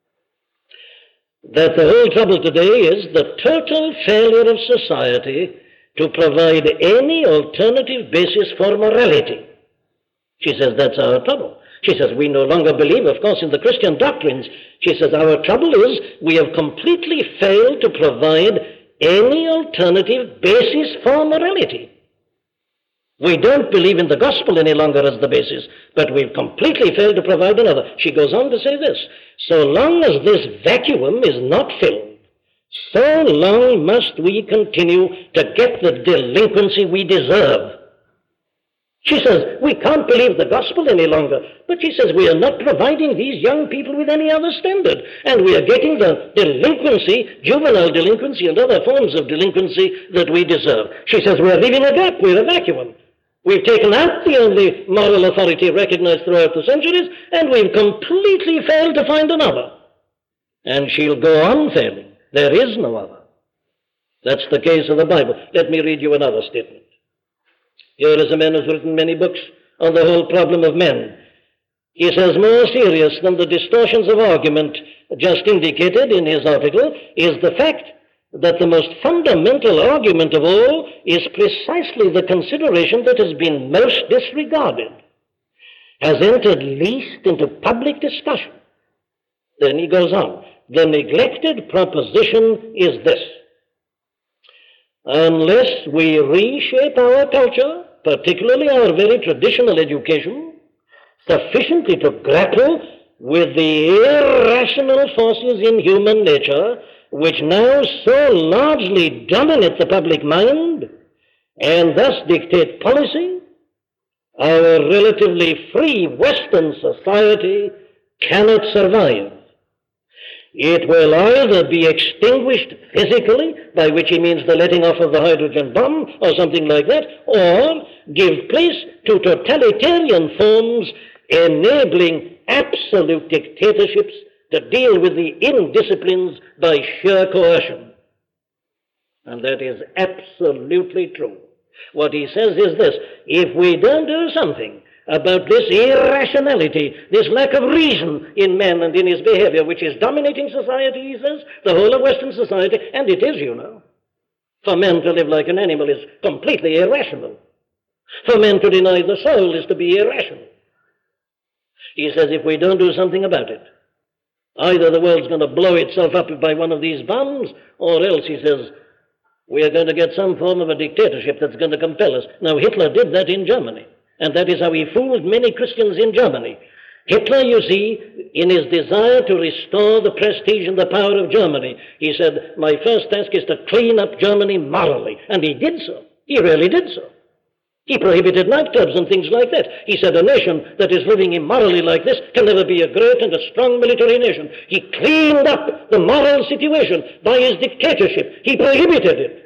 S2: That the whole trouble today is the total failure of society to provide any alternative basis for morality. She says that's our trouble. She says we no longer believe, of course, in the Christian doctrines. She says our trouble is we have completely failed to provide any alternative basis for morality. We don't believe in the gospel any longer as the basis, but we've completely failed to provide another. She goes on to say this: so long as this vacuum is not filled, so long must we continue to get the delinquency we deserve. She says, we can't believe the gospel any longer, but she says we are not providing these young people with any other standard, and we are getting the delinquency, juvenile delinquency and other forms of delinquency that we deserve. She says we are leaving a gap, we're a vacuum. We've taken out the only moral authority recognized throughout the centuries, and we've completely failed to find another. And she'll go on failing. There is no other. That's the case of the Bible. Let me read you another statement. Here is a man who's written many books on the whole problem of men. He says more serious than the distortions of argument just indicated in his article is the fact that the most fundamental argument of all is precisely the consideration that has been most disregarded, has entered least into public discussion. Then he goes on. the neglected proposition is this: unless we reshape our culture, particularly our very traditional education, sufficiently to grapple with the irrational forces in human nature which now so largely dominate the public mind and thus dictate policy, our relatively free Western society cannot survive. It will either be extinguished physically, by which he means the letting off of the hydrogen bomb or something like that, or give place to totalitarian forms enabling absolute dictatorships to deal with the indisciplines by sheer coercion. And that is absolutely true. What he says is this: if we don't do something about this irrationality, this lack of reason in man and in his behavior, which is dominating society, he says, the whole of Western society, and it is, you know. For man to live like an animal is completely irrational. For man to deny the soul is to be irrational. He says if we don't do something about it, either the world's going to blow itself up by one of these bombs, or else, he says, we are going to get some form of a dictatorship that's going to compel us. Now, Hitler did that in Germany, and that is how he fooled many Christians in Germany. Hitler, you see, in his desire to restore the prestige and the power of Germany, he said, my first task is to clean up Germany morally. And he did so. He really did so. He prohibited nightclubs and things like that. He said a nation that is living immorally like this can never be a great and a strong military nation. He cleaned up the moral situation by his dictatorship. He prohibited it.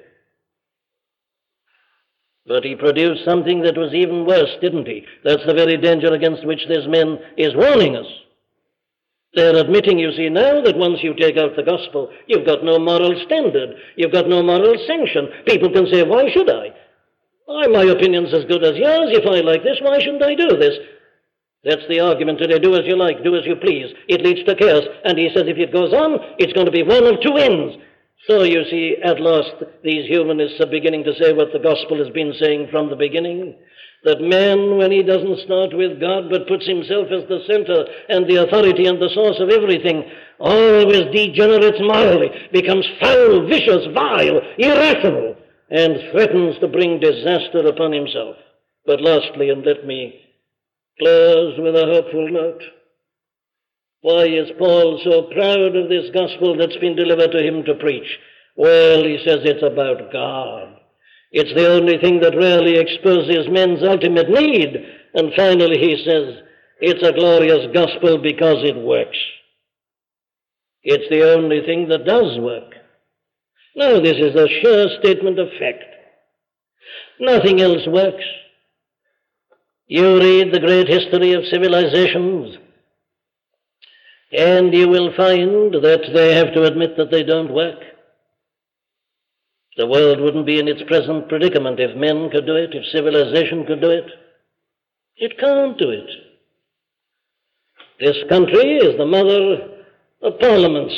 S2: But he produced something that was even worse, didn't he? That's the very danger against which this man is warning us. They're admitting, you see, now that once you take out the gospel, you've got no moral standard. You've got no moral sanction. People can say, why should I? My opinion's as good as yours. If I like this, why shouldn't I do this? That's the argument today. Do as you like, do as you please. It leads to chaos. And he says if it goes on, it's going to be one of two ends. So, you see, at last, these humanists are beginning to say what the gospel has been saying from the beginning, that man, when he doesn't start with God, but puts himself as the center and the authority and the source of everything, always degenerates morally, becomes foul, vicious, vile, irrational, and threatens to bring disaster upon himself. But lastly, and let me close with a hopeful note, why is Paul so proud of this gospel that's been delivered to him to preach? Well, he says it's about God. It's the only thing that really exposes men's ultimate need. And finally, he says, it's a glorious gospel because it works. It's the only thing that does work. Now, this is a sure statement of fact. Nothing else works. You read the great history of civilizations, and you will find that they have to admit that they don't work. The world wouldn't be in its present predicament if men could do it, if civilization could do it. It can't do it. This country is the mother of parliaments,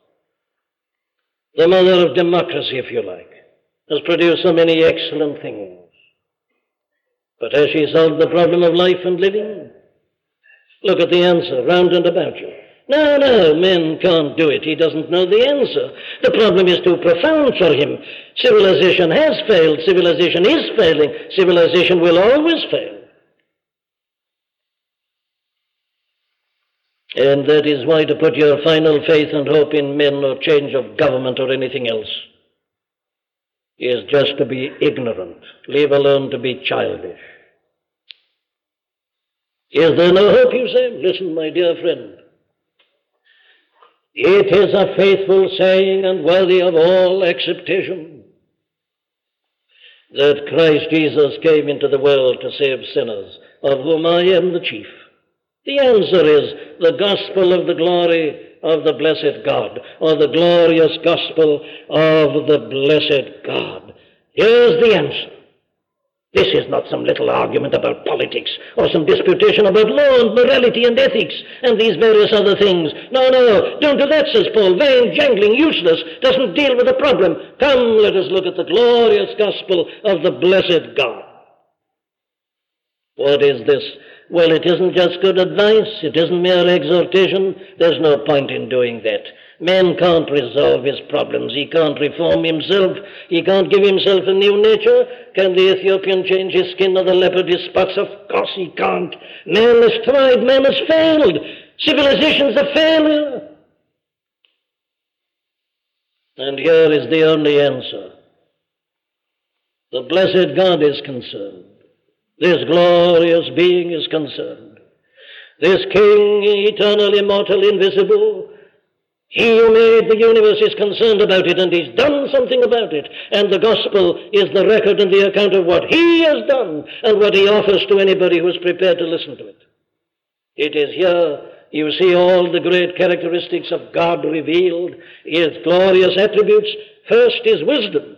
S2: the mother of democracy, if you like, has produced so many excellent things. But has she solved the problem of life and living? Look at the answer round and about you. No, man can't do it. He doesn't know the answer. The problem is too profound for him. Civilization has failed. Civilization is failing. Civilization will always fail. And that is why to put your final faith and hope in men or change of government or anything else is just to be ignorant, leave alone to be childish. Is there no hope, you say? Listen, my dear friend. It is a faithful saying and worthy of all acceptation that Christ Jesus came into the world to save sinners, of whom I am the chief. The answer is the gospel of the glory of the blessed God, or the glorious gospel of the blessed God. Here's the answer. This is not some little argument about politics or some disputation about law and morality and ethics and these various other things. No, don't do that, says Paul. Vain, jangling, useless, doesn't deal with the problem. Come, let us look at the glorious gospel of the blessed God. What is this? Well, it isn't just good advice. It isn't mere exhortation. There's no point in doing that. Man can't resolve his problems. He can't reform himself. He can't give himself a new nature. Can the Ethiopian change his skin or the leopard his spots? Of course he can't. Man has tried. Man has failed. Civilization's a failure. And here is the only answer. The blessed God is concerned. This glorious being is concerned. This King, eternal, immortal, invisible, he who made the universe is concerned about it, and he's done something about it. And the gospel is the record and the account of what he has done and what he offers to anybody who is prepared to listen to it. It is here you see all the great characteristics of God revealed, his glorious attributes. First is wisdom.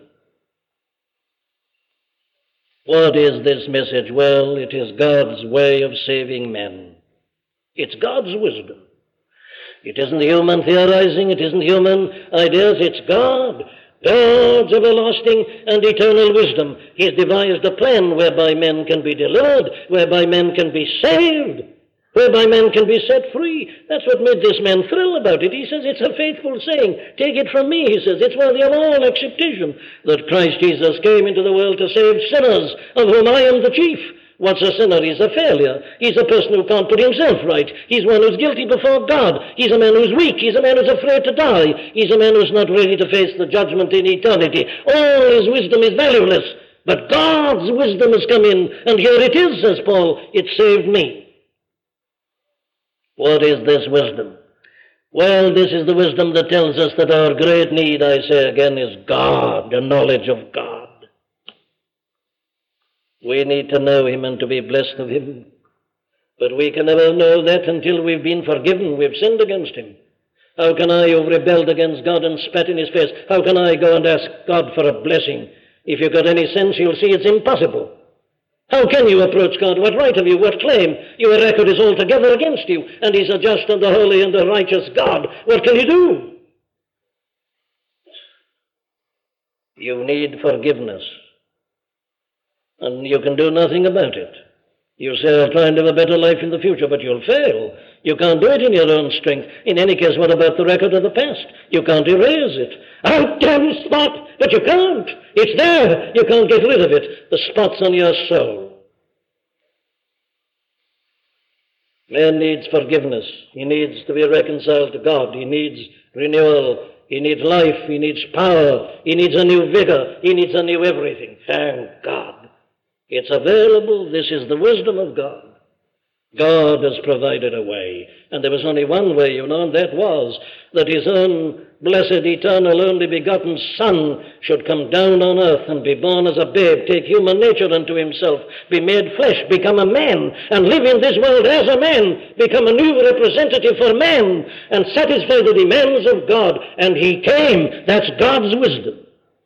S2: What is this message? Well, it is God's way of saving men. It's God's wisdom. It isn't human theorizing, it isn't human ideas, it's God. God's everlasting and eternal wisdom. He's devised a plan whereby men can be delivered, whereby men can be saved, whereby men can be set free. That's what made this man thrill about it. He says, it's a faithful saying. Take it from me, he says. It's worthy of all acceptation that Christ Jesus came into the world to save sinners, of whom I am the chief. What's a sinner? He's a failure. He's a person who can't put himself right. He's one who's guilty before God. He's a man who's weak. He's a man who's afraid to die. He's a man who's not ready to face the judgment in eternity. All his wisdom is valueless. But God's wisdom has come in, and here it is, says Paul, it saved me. What is this wisdom? Well, this is the wisdom that tells us that our great need, I say again, is God, the knowledge of God. We need to know him and to be blessed of him. But we can never know that until we've been forgiven. We've sinned against him. How can I, who've rebelled against God and spat in his face, how can I go and ask God for a blessing? If you've got any sense, you'll see it's impossible. How can you approach God? What right have you? What claim? Your record is altogether against you, and he's a just and a holy and a righteous God. What can you do? You need forgiveness. And you can do nothing about it. You say, I'll try and live a better life in the future, but you'll fail. You can't do it in your own strength. In any case, what about the record of the past? You can't erase it. Oh, damn spot! But you can't. It's there. You can't get rid of it. The spot's on your soul. Man needs forgiveness. He needs to be reconciled to God. He needs renewal. He needs life. He needs power. He needs a new vigor. He needs a new everything. Thank God. It's available. This is the wisdom of God. God has provided a way. And there was only one way, and that was that his own blessed, eternal, only begotten Son should come down on earth and be born as a babe, take human nature unto himself, be made flesh, become a man, and live in this world as a man, become a new representative for man, and satisfy the demands of God. And he came. That's God's wisdom.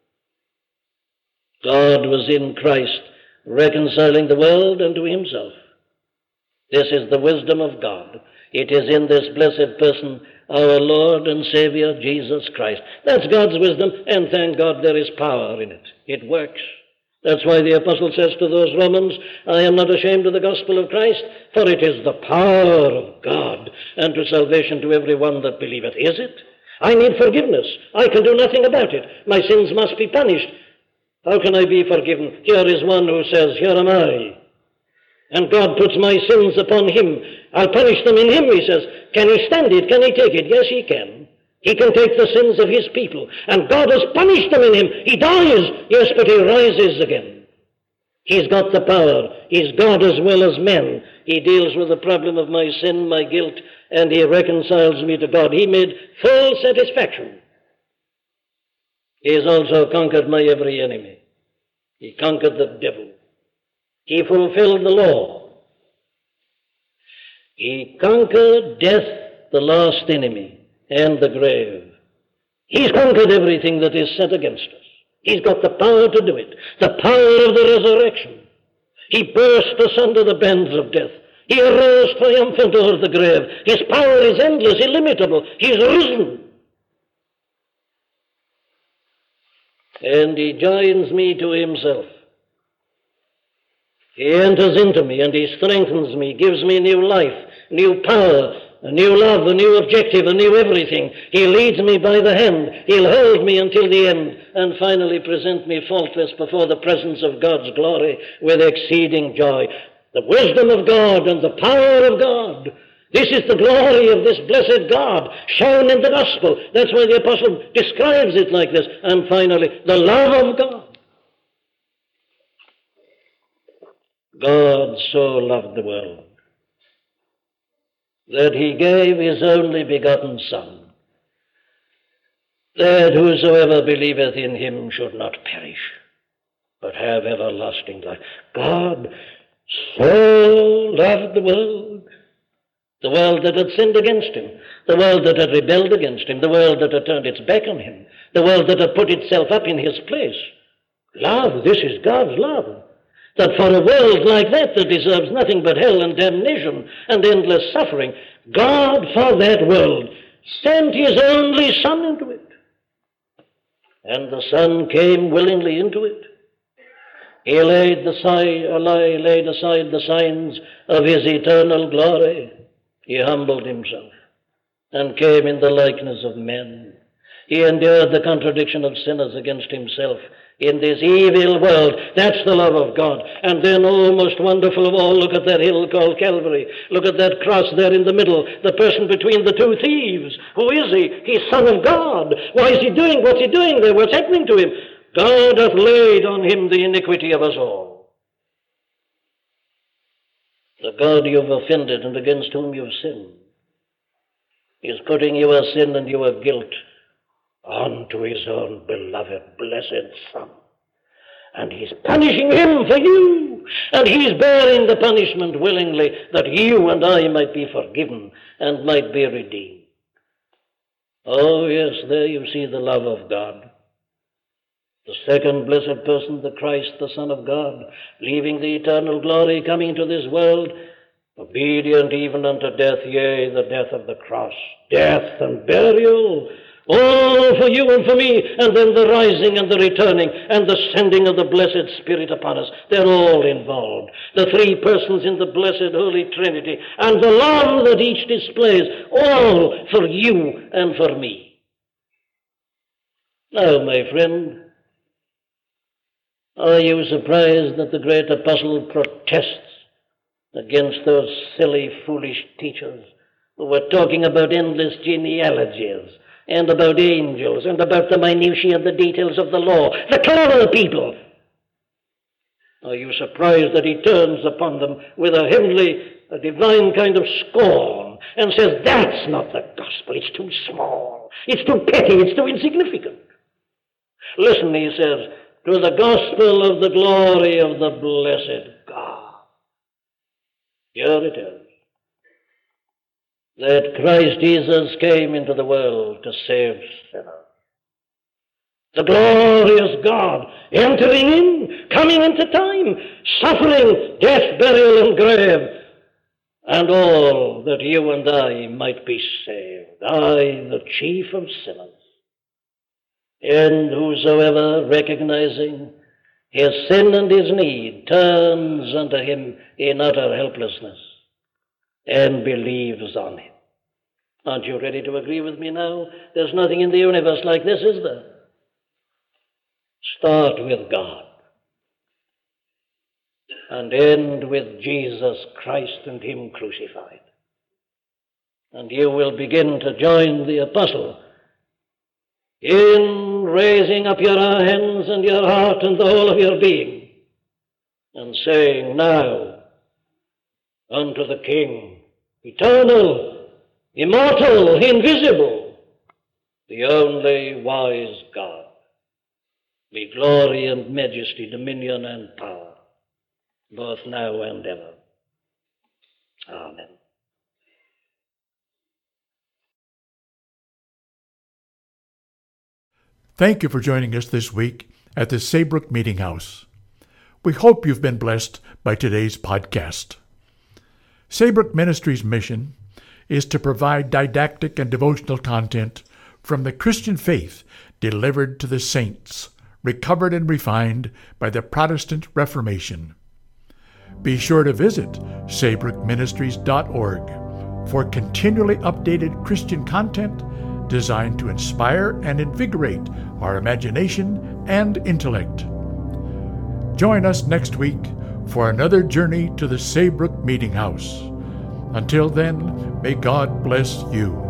S2: God was in Christ, reconciling the world unto himself. This is the wisdom of God. It is in this blessed person, our Lord and Savior, Jesus Christ. That's God's wisdom, and thank God there is power in it. It works. That's why the apostle says to those Romans, I am not ashamed of the gospel of Christ, for it is the power of God unto salvation to every one that believeth. Is it? I need forgiveness. I can do nothing about it. My sins must be punished. How can I be forgiven? Here is one who says, here am I. And God puts my sins upon him. I'll punish them in him, he says. Can he stand it? Can he take it? Yes, he can. He can take the sins of his people. And God has punished them in him. He dies, yes, but he rises again. He's got the power. He's God as well as men. He deals with the problem of my sin, my guilt, and he reconciles me to God. He made full satisfaction. He has also conquered my every enemy. He conquered the devil. He fulfilled the law. He conquered death, the last enemy, and the grave. He's conquered everything that is set against us. He's got the power to do it, the power of the resurrection. He burst asunder the bands of death. He arose triumphant over the grave. His power is endless, illimitable. He's risen. And he joins me to himself. He enters into me and he strengthens me, gives me new life, new power, a new love, a new objective, a new everything. He leads me by the hand. He'll hold me until the end and finally present me faultless before the presence of God's glory with exceeding joy. The wisdom of God and the power of God. This is the glory of this blessed God shown in the gospel. That's why the apostle describes it like this. And finally, the love of God. God so loved the world that he gave his only begotten Son, that whosoever believeth in him should not perish, but have everlasting life. God so loved the world that had sinned against him, the world that had rebelled against him, the world that had turned its back on him, the world that had put itself up in his place. Love, this is God's love. That for a world like that deserves nothing but hell and damnation and endless suffering, God for that world sent his only Son into it. And the Son came willingly into it. He laid aside the signs of his eternal glory. He humbled himself and came in the likeness of men. He endured the contradiction of sinners against himself in this evil world. That's the love of God. And then, oh, most wonderful of all, look at that hill called Calvary. Look at that cross there in the middle, the person between the two thieves. Who is he? He's Son of God. Why is he doing what's he doing there? What's happening to him? God hath laid on him the iniquity of us all. The God you've offended and against whom you've sinned is putting your sin and your guilt onto his own beloved, blessed Son. And he's punishing him for you. And he's bearing the punishment willingly that you and I might be forgiven and might be redeemed. Oh, yes, there you see the love of God. The second blessed person, the Christ, the Son of God, leaving the eternal glory, coming to this world, obedient even unto death, yea, the death of the cross, death and burial, all for you and for me, and then the rising and the returning and the sending of the blessed Spirit upon us. They're all involved. The three persons in the blessed Holy Trinity, and the love that each displays, all for you and for me. Now, my friend, are you surprised that the great apostle protests against those silly, foolish teachers who were talking about endless genealogies and about angels and about the minutiae and the details of the law, the clever people? Are you surprised that he turns upon them with a heavenly, a divine kind of scorn and says, that's not the gospel, it's too small, it's too petty, it's too insignificant? Listen, he says, to the gospel of the glory of the blessed God. Here it is. That Christ Jesus came into the world to save sinners. The glorious God entering in, coming into time, suffering, death, burial, and grave, and all that you and I might be saved. I, the chief of sinners. And whosoever, recognizing his sin and his need, turns unto him in utter helplessness and believes on him. Aren't you ready to agree with me now? There's nothing in the universe like this, is there? Start with God and end with Jesus Christ and him crucified. And you will begin to join the apostle in raising up your hands and your heart and the whole of your being and saying, now unto the King, eternal, immortal, invisible, the only wise God, be glory and majesty, dominion and power, both now and ever. Amen.
S1: Thank you for joining us this week at the Saybrook Meeting House. We hope you've been blessed by today's podcast. Saybrook Ministries' mission is to provide didactic and devotional content from the Christian faith delivered to the saints, recovered and refined by the Protestant Reformation. Be sure to visit SaybrookMinistries.org for continually updated Christian content designed to inspire and invigorate our imagination and intellect. Join us next week for another journey to the Saybrook Meeting House. Until then, may God bless you.